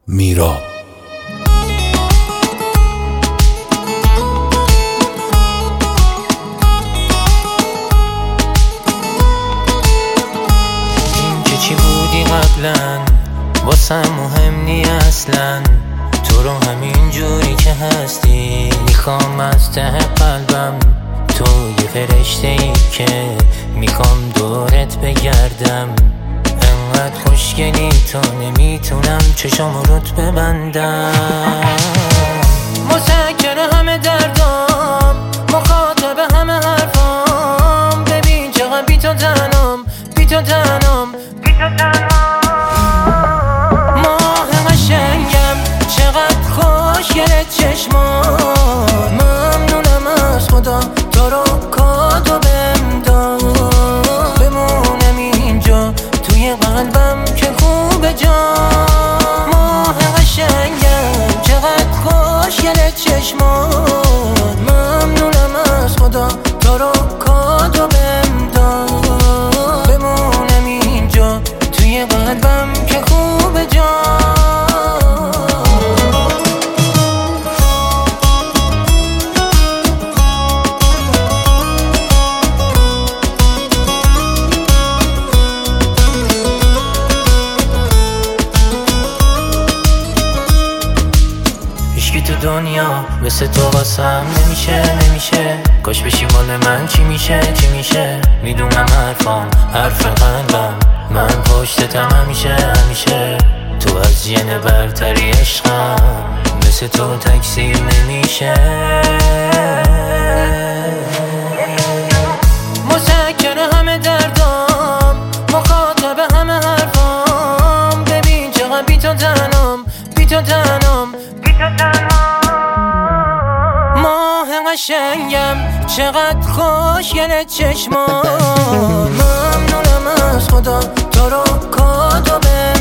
میراب. این که چی بودی قبلا واسم مهم نی اصلا، تو رو همین جوری که هستی میخوام از ته قلبم. تو یه فرشته ای که میخوام دورت بگردم، انقدر خوشگلی تو نمیتونم چشام روت ببندم. مسکر همه دردام، مخاطب همه حرفام، ببین چقدر بی تو تنم، بی تو تنم، بی تو تنم. ماه قشنگم چقدر خوشگله چشمان، ممنونم از خدا تو رو کادو بهم داد. بمونم اینجا توی قلبم که خوبه جان. ماه قشنگم چقدر خوشگله چشمان، ممنونم از خدا تو رو کادو بهم داد. بمونم اینجا توی قلبم که خوبه جان. تو دنیا مثل تو واسم نمیشه. کاش بشی مال من چی میشه. میدونم حرف قلبم، من پشتتم همیشه. تو از ین برتری عشقم، مثل تو تکثیر نمیشه. مسکر همه دردام، مخاطب همه حرفام، ببین چقدر بی تو تنم، بی تو تنم، بی تو تنم. ماه قشنگم چقدر خوشگله چشمان، ممنونم از خدا تو رو کادو بهم